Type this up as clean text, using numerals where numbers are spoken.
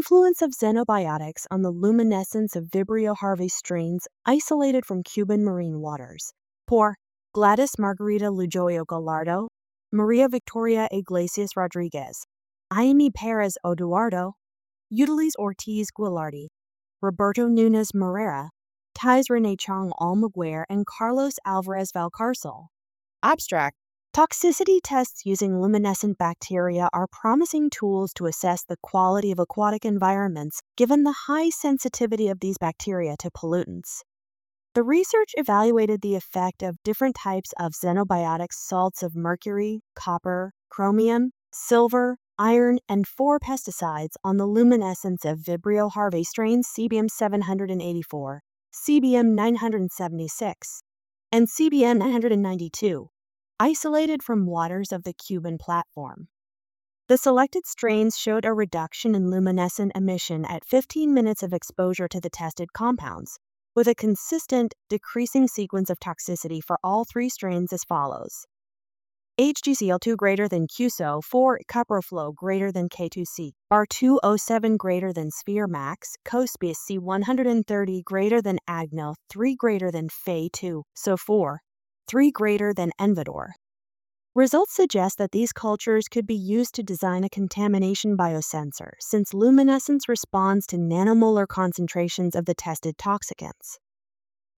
Influence of xenobiotics on the luminescence of Vibrio Harvey strains isolated from Cuban marine waters. Por Gladys Margarita Lujoyo Gallardo, Maria Victoria Iglesias Rodriguez, Aimee Perez Oduardo, Eudelise Ortiz Guilardi, Roberto Nunes Moreira, Thais Renee Chong Almaguer, and Carlos Alvarez Valcarcel. Abstract. Toxicity tests using luminescent bacteria are promising tools to assess the quality of aquatic environments given the high sensitivity of these bacteria to pollutants. The research evaluated the effect of different types of xenobiotic salts of mercury, copper, chromium, silver, iron, and 4 pesticides on the luminescence of Vibrio Harvey strains CBM 784, CBM 976, and CBM 992. Isolated from waters of the Cuban platform. The selected strains showed a reduction in luminescent emission at 15 minutes of exposure to the tested compounds, with a consistent decreasing sequence of toxicity for all 3 strains as follows. HgCl2 greater than QSO, 4 Cuproflow greater than K2C, R207 greater than Sphere Max, Cospius C130 greater than Agno, 3 greater than Fe2, so 4. 3 greater than Envidor. Results suggest that these cultures could be used to design a contamination biosensor, since luminescence responds to nanomolar concentrations of the tested toxicants.